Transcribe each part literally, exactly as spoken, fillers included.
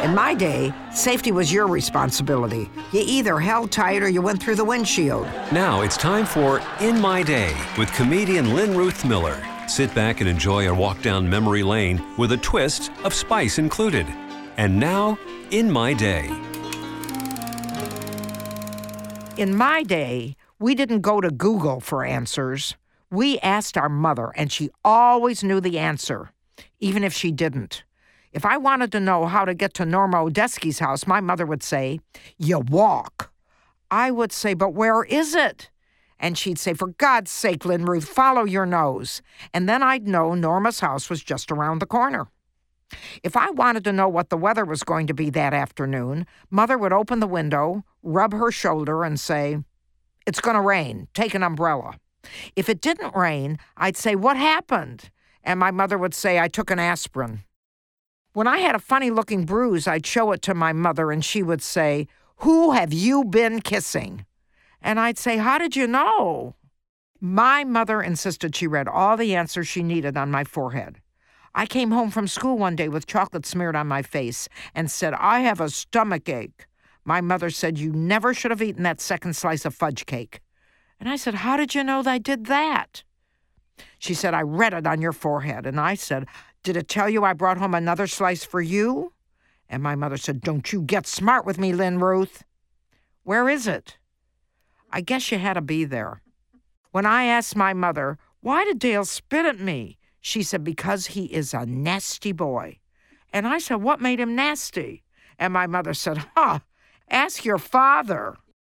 In my day, safety was your responsibility. You either held tight or you went through the windshield. Now it's time for In My Day with comedian Lynn Ruth Miller. Sit back and enjoy a walk down memory lane with a twist of spice included. And now, In My Day. In my day, we didn't go to Google for answers. We asked our mother, and she always knew the answer, even if she didn't. If I wanted to know how to get to Norma Odesky's house, my mother would say, "You walk." I would say, "But where is it?" And she'd say, "For God's sake, Lynn Ruth, follow your nose." And then I'd know Norma's house was just around the corner. If I wanted to know what the weather was going to be that afternoon, Mother would open the window, rub her shoulder, and say, "It's going to rain. Take an umbrella." If it didn't rain, I'd say, "What happened?" And my mother would say, "I took an aspirin." When I had a funny-looking bruise, I'd show it to my mother, and she would say, "Who have you been kissing?" And I'd say, "How did you know?" My mother insisted she read all the answers she needed on my forehead. I came home from school one day with chocolate smeared on my face and said, "I have a stomach ache." My mother said, "You never should have eaten that second slice of fudge cake." And I said, "How did you know that I did that?" She said, "I read it on your forehead." And I said, "Did it tell you I brought home another slice for you?" And my mother said, "Don't you get smart with me, Lynn Ruth." Where is it? I guess you had to be there. When I asked my mother, "Why did Dale spit at me?" she said, "Because he is a nasty boy." And I said, "What made him nasty?" And my mother said, "Huh, ask your father."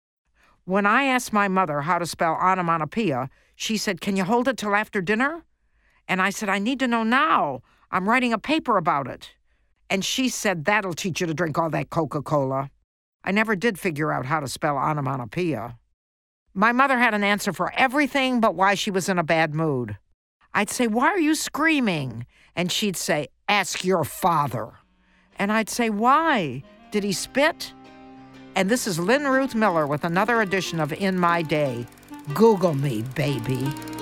When I asked my mother how to spell onomatopoeia, she said, "Can you hold it till after dinner?" And I said, "I need to know now. I'm writing a paper about it." And she said, "That'll teach you to drink all that Coca-Cola." I never did figure out how to spell onomatopoeia. My mother had an answer for everything but why she was in a bad mood. I'd say, "Why are you screaming?" And she'd say, "Ask your father." And I'd say, "Why? Did he spit?" And this is Lynn Ruth Miller with another edition of In My Day. Google me, baby.